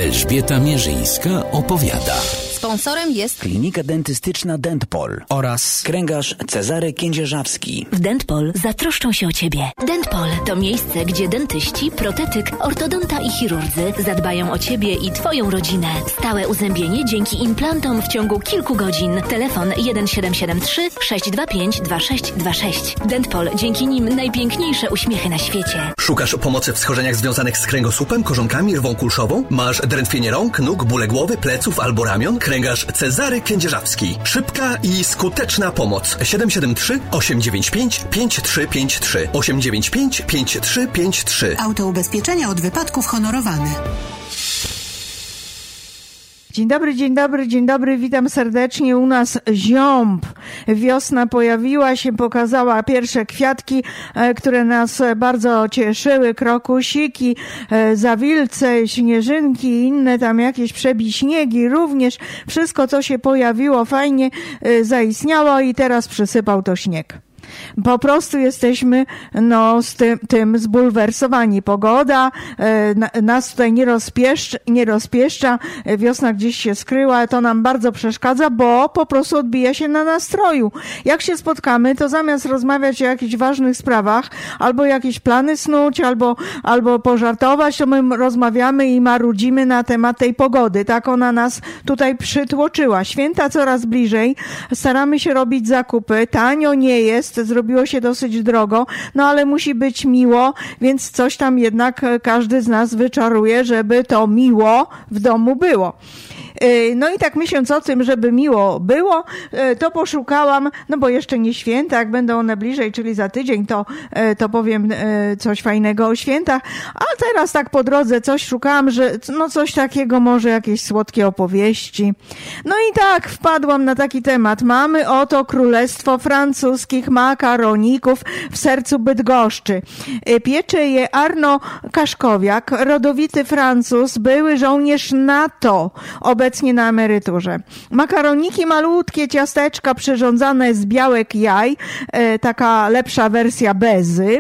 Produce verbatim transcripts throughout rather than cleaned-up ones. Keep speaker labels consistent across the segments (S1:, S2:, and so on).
S1: Elżbieta Mierzyńska opowiada.
S2: Sponsorem jest
S3: Klinika Dentystyczna Dentpol
S4: oraz
S3: kręgarz Cezary Kędzierzawski.
S5: W Dentpol zatroszczą się o Ciebie. Dentpol to miejsce, gdzie dentyści, protetyk, ortodonta i chirurdzy zadbają o Ciebie i Twoją rodzinę. Stałe uzębienie dzięki implantom w ciągu kilku godzin. Telefon jeden siedem siedem trzy sześć dwa pięć dwa sześć dwa sześć. Dentpol, dzięki nim najpiękniejsze uśmiechy na świecie.
S6: Szukasz pomocy w schorzeniach związanych z kręgosłupem, korzonkami, rwą kulszową? Masz drętwienie rąk, nóg, bóle głowy, pleców albo ramion? Kręgarz Cezary Kędzierzawski. Szybka i skuteczna pomoc. siedem siedem trzy osiem dziewięć pięć pięć trzy pięć trzy osiem dziewięć pięć pięć trzy pięć trzy.
S7: Autoubezpieczenia od wypadków honorowane.
S8: Dzień dobry, dzień dobry, dzień dobry, witam serdecznie. U nas ziąb. Wiosna pojawiła się, pokazała pierwsze kwiatki, które nas bardzo cieszyły, krokusiki, zawilce, śnieżynki i inne tam jakieś przebiśniegi, również wszystko, co się pojawiło, fajnie zaistniało i teraz przysypał to śnieg. Po prostu jesteśmy no, z tym, tym zbulwersowani. Pogoda e, nas tutaj nie, rozpieszcz, nie rozpieszcza, wiosna gdzieś się skryła, to nam bardzo przeszkadza, bo po prostu odbija się na nastroju. Jak się spotkamy, to zamiast rozmawiać o jakichś ważnych sprawach, albo jakieś plany snuć, albo, albo pożartować, to my rozmawiamy i marudzimy na temat tej pogody. Tak ona nas tutaj przytłoczyła. Święta coraz bliżej, staramy się robić zakupy, tanio nie jest, zrobiło się dosyć drogo, no ale musi być miło, więc coś tam jednak każdy z nas wyczaruje, żeby to miło w domu było. No i tak myśląc o tym, żeby miło było, to poszukałam, no bo jeszcze nie święta, jak będą one bliżej, czyli za tydzień, to, to powiem coś fajnego o świętach, a teraz tak po drodze coś szukałam, że no coś takiego, może jakieś słodkie opowieści. No i tak wpadłam na taki temat. Mamy oto Królestwo Francuskich Makaroników w sercu Bydgoszczy. Piecze je Arno Kaszkowiak, rodowity Francuz, były żołnierz NATO, obecnie na emeryturze. Makaroniki malutkie, ciasteczka przyrządzane z białek jaj, e, taka lepsza wersja bezy, e,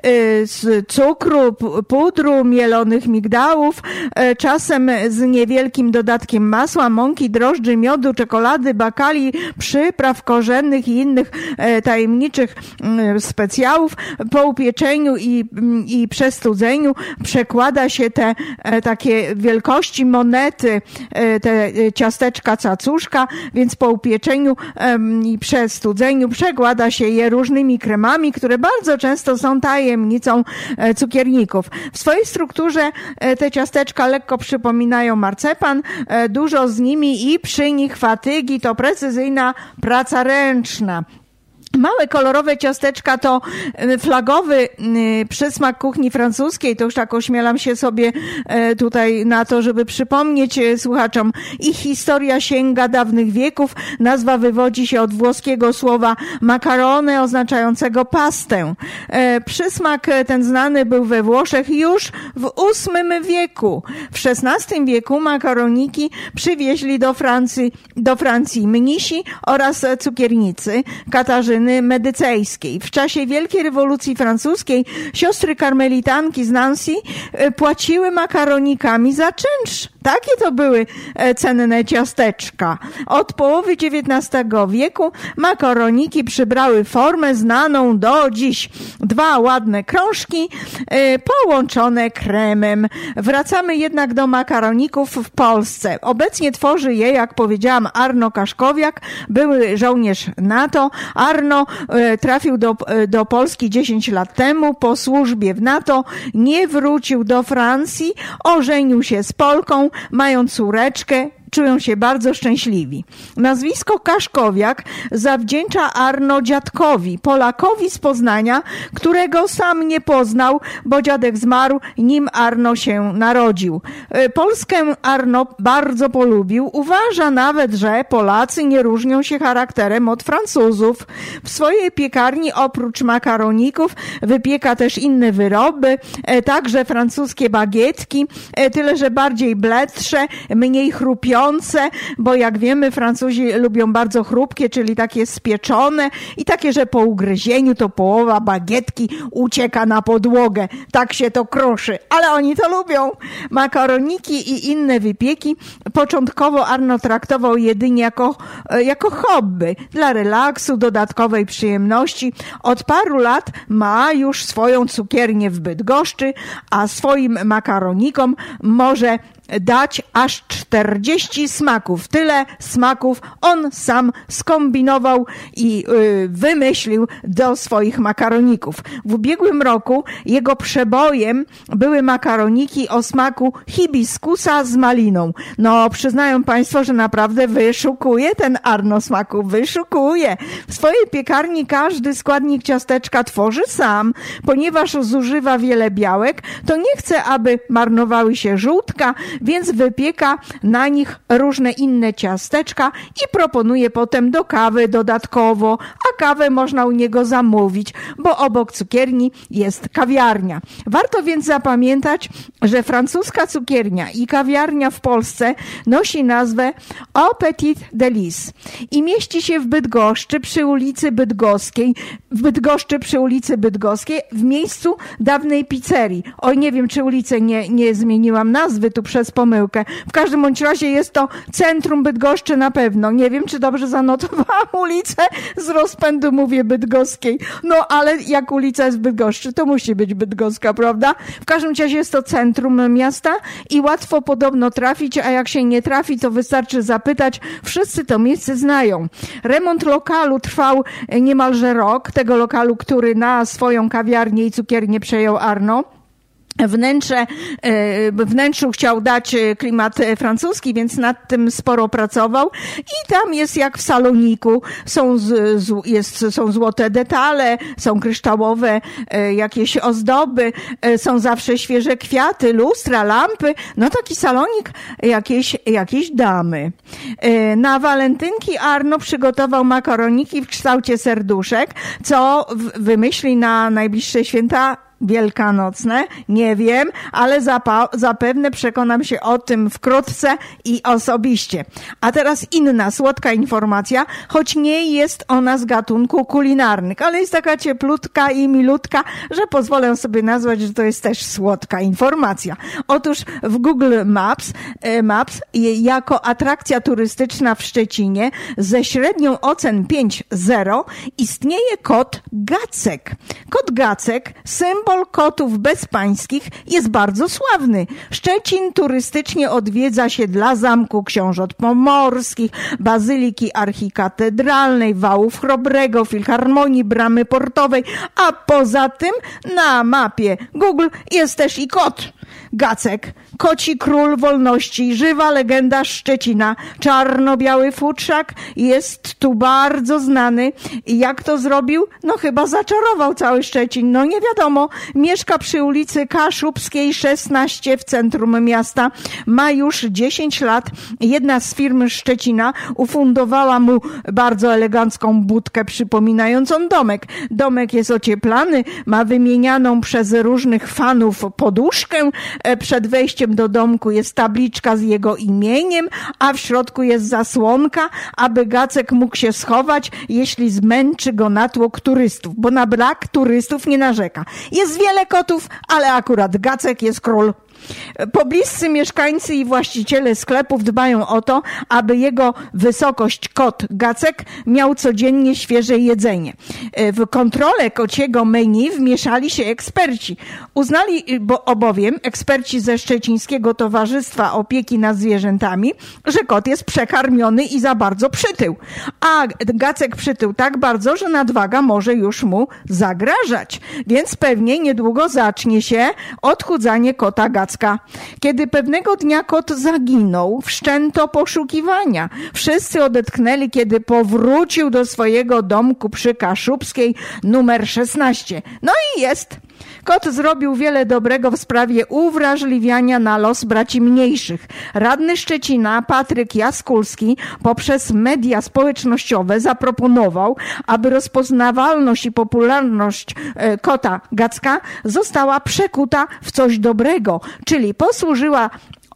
S8: z cukru, p- pudru, mielonych migdałów, e, czasem z niewielkim dodatkiem masła, mąki, drożdży, miodu, czekolady, bakali, przypraw korzennych i innych e, tajemniczych e, specjałów. Po upieczeniu i, i przestudzeniu przekłada się te e, takie wielkości monety, e, te ciasteczka cacuszka, więc po upieczeniu um, i przestudzeniu przekłada się je różnymi kremami, które bardzo często są tajemnicą e, cukierników. W swojej strukturze e, te ciasteczka lekko przypominają marcepan, e, dużo z nimi i przy nich fatygi, to precyzyjna praca ręczna. Małe, kolorowe ciasteczka to flagowy przysmak kuchni francuskiej. To już tak ośmielam się sobie tutaj na to, żeby przypomnieć słuchaczom. Ich historia sięga dawnych wieków. Nazwa wywodzi się od włoskiego słowa macarone, oznaczającego pastę. Przysmak ten znany był we Włoszech już w ósmym wieku. W szesnastym wieku makaroniki przywieźli do Francji, do Francji mnisi oraz cukiernicy Katarzyny Medycejskiej. W czasie Wielkiej Rewolucji Francuskiej siostry karmelitanki z Nancy płaciły makaronikami za czynsz. Takie to były cenne ciasteczka. Od połowy dziewiętnastego wieku makaroniki przybrały formę znaną do dziś. Dwa ładne krążki połączone kremem. Wracamy jednak do makaroników w Polsce. Obecnie tworzy je, jak powiedziałam, Arno Kaszkowiak, były żołnierz NATO. Arno trafił do, do Polski dziesięć lat temu po służbie w NATO, nie wrócił do Francji, ożenił się z Polką, mają córeczkę, czują się bardzo szczęśliwi. Nazwisko Kaszkowiak zawdzięcza Arno dziadkowi, Polakowi z Poznania, którego sam nie poznał, bo dziadek zmarł, nim Arno się narodził. Polskę Arno bardzo polubił. Uważa nawet, że Polacy nie różnią się charakterem od Francuzów. W swojej piekarni oprócz makaroników wypieka też inne wyroby, także francuskie bagietki, tyle że bardziej bledsze, mniej chrupiące, chrupiące, bo jak wiemy, Francuzi lubią bardzo chrupkie, czyli takie spieczone i takie, że po ugryzieniu to połowa bagietki ucieka na podłogę. Tak się to kruszy, ale oni to lubią. Makaroniki i inne wypieki początkowo Arnaud traktował jedynie jako, jako hobby, dla relaksu, dodatkowej przyjemności. Od paru lat ma już swoją cukiernię w Bydgoszczy, a swoim makaronikom może dać aż czterdzieści smaków. Tyle smaków on sam skombinował i y, wymyślił do swoich makaroników. W ubiegłym roku jego przebojem były makaroniki o smaku hibiskusa z maliną. No, przyznają Państwo, że naprawdę wyszukuje ten Arnaud smaku, wyszukuje. W swojej piekarni każdy składnik ciasteczka tworzy sam, ponieważ zużywa wiele białek, to nie chce, aby marnowały się żółtka, więc wypieka na nich różne inne ciasteczka i proponuje potem do kawy dodatkowo, a kawę można u niego zamówić, bo obok cukierni jest kawiarnia. Warto więc zapamiętać, że francuska cukiernia i kawiarnia w Polsce nosi nazwę Au Petit Délice i mieści się w Bydgoszczy przy ulicy Bydgoskiej, w Bydgoszczy przy ulicy Bydgoskiej w miejscu dawnej pizzerii. Oj, nie wiem, czy ulicę nie, nie zmieniłam nazwy tu przez pomyłkę. W każdym bądź razie jest to centrum Bydgoszczy na pewno. Nie wiem, czy dobrze zanotowałam ulicę, z rozpędu mówię bydgoskiej. No, ale jak ulica jest w Bydgoszczy, to musi być bydgoska, prawda? W każdym razie jest to centrum miasta i łatwo podobno trafić, a jak się nie trafi, to wystarczy zapytać. Wszyscy to miejsce znają. Remont lokalu trwał niemalże rok, tego lokalu, który na swoją kawiarnię i cukiernię przejął Arnaud. Wnętrze, wnętrzu chciał dać klimat francuski, więc nad tym sporo pracował i tam jest jak w saloniku, są, z, jest, są złote detale, są kryształowe jakieś ozdoby, są zawsze świeże kwiaty, lustra, lampy, no taki salonik jakiejś, jakiejś damy. Na walentynki Arnaud przygotował makaroniki w kształcie serduszek, co wymyśli na najbliższe święta wielkanocne, nie wiem, ale zapa- zapewne przekonam się o tym wkrótce i osobiście. A teraz inna słodka informacja, choć nie jest ona z gatunku kulinarnych, ale jest taka cieplutka i milutka, że pozwolę sobie nazwać, że to jest też słodka informacja. Otóż w Google Maps, Maps jako atrakcja turystyczna w Szczecinie ze średnią ocen pięć zero istnieje kot Gacek. Kot Gacek, symbol kotów bezpańskich, jest bardzo sławny. Szczecin turystycznie odwiedza się dla Zamku Książąt Pomorskich, Bazyliki Archikatedralnej, Wałów Chrobrego, Filharmonii, Bramy Portowej, a poza tym na mapie Google jest też i kot Gacek, koci król wolności, żywa legenda Szczecina, czarno-biały futrzak, jest tu bardzo znany. I jak to zrobił? No chyba zaczarował cały Szczecin, no nie wiadomo. Mieszka przy ulicy Kaszubskiej szesnaście w centrum miasta, ma już dziesięć lat. Jedna z firm Szczecina ufundowała mu bardzo elegancką budkę przypominającą domek. Domek jest ocieplany, ma wymienianą przez różnych fanów poduszkę, przed wejściem do domku jest tabliczka z jego imieniem, a w środku jest zasłonka, aby Gacek mógł się schować, jeśli zmęczy go natłok turystów, bo na brak turystów nie narzeka. Jest wiele kotów, ale akurat Gacek jest król. Pobliscy mieszkańcy i właściciele sklepów dbają o to, aby jego wysokość kot Gacek miał codziennie świeże jedzenie. W kontrolę kociego menu wmieszali się eksperci. Uznali bo obowiem eksperci ze Szczecińskiego Towarzystwa Opieki nad Zwierzętami, że kot jest przekarmiony i za bardzo przytył. A Gacek przytył tak bardzo, że nadwaga może już mu zagrażać. Więc pewnie niedługo zacznie się odchudzanie kota Gacka. Kiedy pewnego dnia kot zaginął, wszczęto poszukiwania. Wszyscy odetchnęli, kiedy powrócił do swojego domku przy Kaszubskiej numer szesnaście. No i jest. Kot zrobił wiele dobrego w sprawie uwrażliwiania na los braci mniejszych. Radny Szczecina Patryk Jaskulski poprzez media społecznościowe zaproponował, aby rozpoznawalność i popularność kota Gacka została przekuta w coś dobrego, czyli posłużyła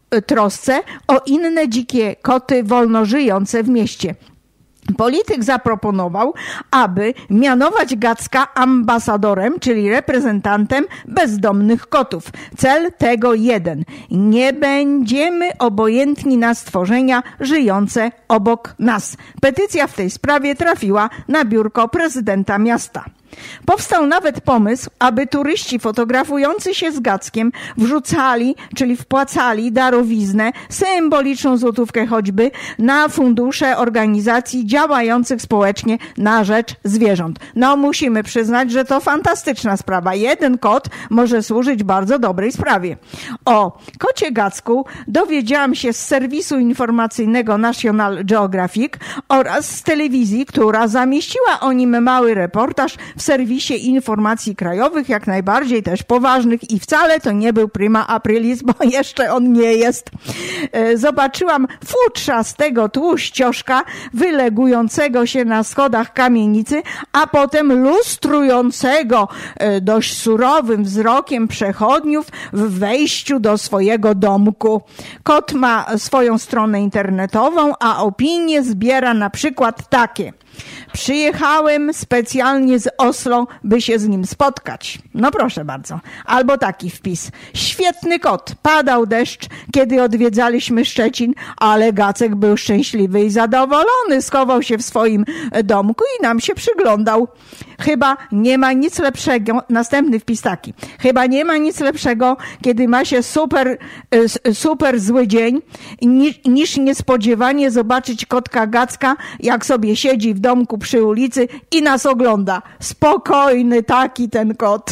S8: trosce o inne dzikie koty wolno żyjące w mieście. Polityk zaproponował, aby mianować Gacka ambasadorem, czyli reprezentantem bezdomnych kotów. Cel tego jeden. Nie będziemy obojętni na stworzenia żyjące obok nas. Petycja w tej sprawie trafiła na biurko prezydenta miasta. Powstał nawet pomysł, aby turyści fotografujący się z Gackiem wrzucali, czyli wpłacali darowiznę, symboliczną złotówkę choćby, na fundusze organizacji działających społecznie na rzecz zwierząt. No musimy przyznać, że to fantastyczna sprawa. Jeden kot może służyć bardzo dobrej sprawie. O kocie Gacku dowiedziałam się z serwisu informacyjnego National Geographic oraz z telewizji, która zamieściła o nim mały reportaż w serwisie informacji krajowych, jak najbardziej też poważnych, i wcale to nie był prima aprilis, bo jeszcze on nie jest. Zobaczyłam futrzastego tłuścioszka wylegującego się na schodach kamienicy, a potem lustrującego dość surowym wzrokiem przechodniów w wejściu do swojego domku. Kot ma swoją stronę internetową, a opinie zbiera na przykład takie: przyjechałem specjalnie z Oslo, by się z nim spotkać. No proszę bardzo. Albo taki wpis: świetny kot, padał deszcz, kiedy odwiedzaliśmy Szczecin, ale Gacek był szczęśliwy i zadowolony, schował się w swoim domku i nam się przyglądał. Chyba nie ma nic lepszego, następny wpis taki: chyba nie ma nic lepszego, kiedy ma się super, super zły dzień, niż, niż niespodziewanie zobaczyć kotka Gacka, jak sobie siedzi w domku przy ulicy i nas ogląda. Spokojny taki ten kot.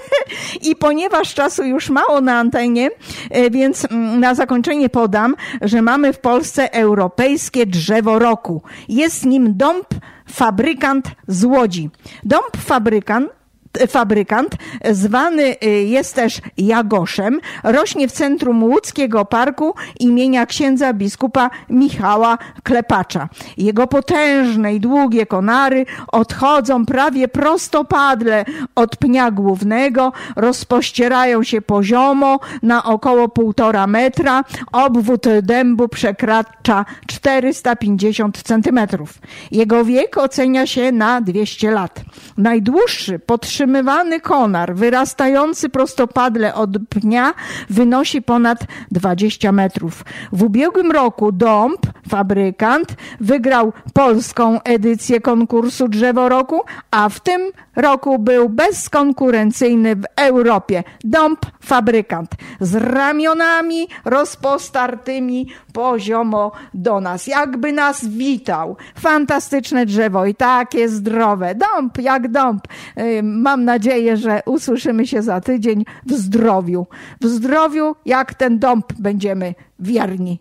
S8: I ponieważ czasu już mało na antenie, więc na zakończenie podam, że mamy w Polsce europejskie drzewo roku. Jest nim dąb fabrykant z Łodzi. Dąb fabrykant Fabrykant, zwany jest też Jagoszem, rośnie w centrum łódzkiego parku imienia księdza biskupa Michała Klepacza. Jego potężne i długie konary odchodzą prawie prostopadle od pnia głównego, rozpościerają się poziomo na około półtora metra, obwód dębu przekracza czterysta pięćdziesiąt centymetrów. Jego wiek ocenia się na dwieście lat. Najdłuższy podtrzymywany konar wyrastający prostopadle od pnia wynosi ponad dwadzieścia metrów. W ubiegłym roku dąb fabrykant wygrał polską edycję konkursu Drzewo Roku, a w tym roku był bezkonkurencyjny w Europie. Dąb fabrykant z ramionami rozpostartymi poziomo do nas. Jakby nas witał. Fantastyczne drzewo i takie zdrowe. Dąb jak dąb. Mam nadzieję, że usłyszymy się za tydzień w zdrowiu. W zdrowiu jak ten dąb będziemy wierni.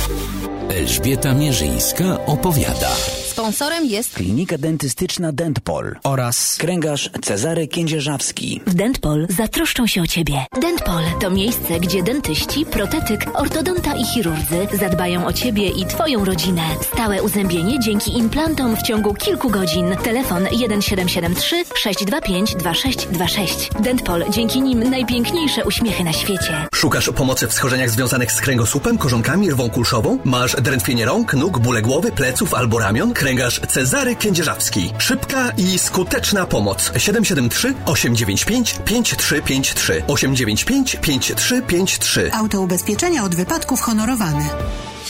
S1: Elżbieta Mierzyńska opowiada.
S3: Sponsorem jest Klinika Dentystyczna Dentpol oraz kręgarz Cezary Kędzierzawski.
S5: W Dentpol zatroszczą się o Ciebie. Dentpol to miejsce, gdzie dentyści, protetyk, ortodonta i chirurdzy zadbają o Ciebie i Twoją rodzinę. Stałe uzębienie dzięki implantom w ciągu kilku godzin. Telefon jeden siedem siedem trzy sześć dwa pięć dwa sześć dwa sześć. Dentpol, dzięki nim najpiękniejsze uśmiechy na świecie.
S6: Szukasz pomocy w schorzeniach związanych z kręgosłupem, korzonkami, rwą kulszową? Masz drętwienie rąk, nóg, bóle głowy, pleców albo ramion? Kręgarz Cezary Kędzierzawski. Szybka i skuteczna pomoc. siedem siedem trzy osiem dziewięć pięć pięć trzy pięć trzy osiem dziewięć pięć pięć trzy pięć trzy.
S7: Autoubezpieczenia od wypadków honorowane.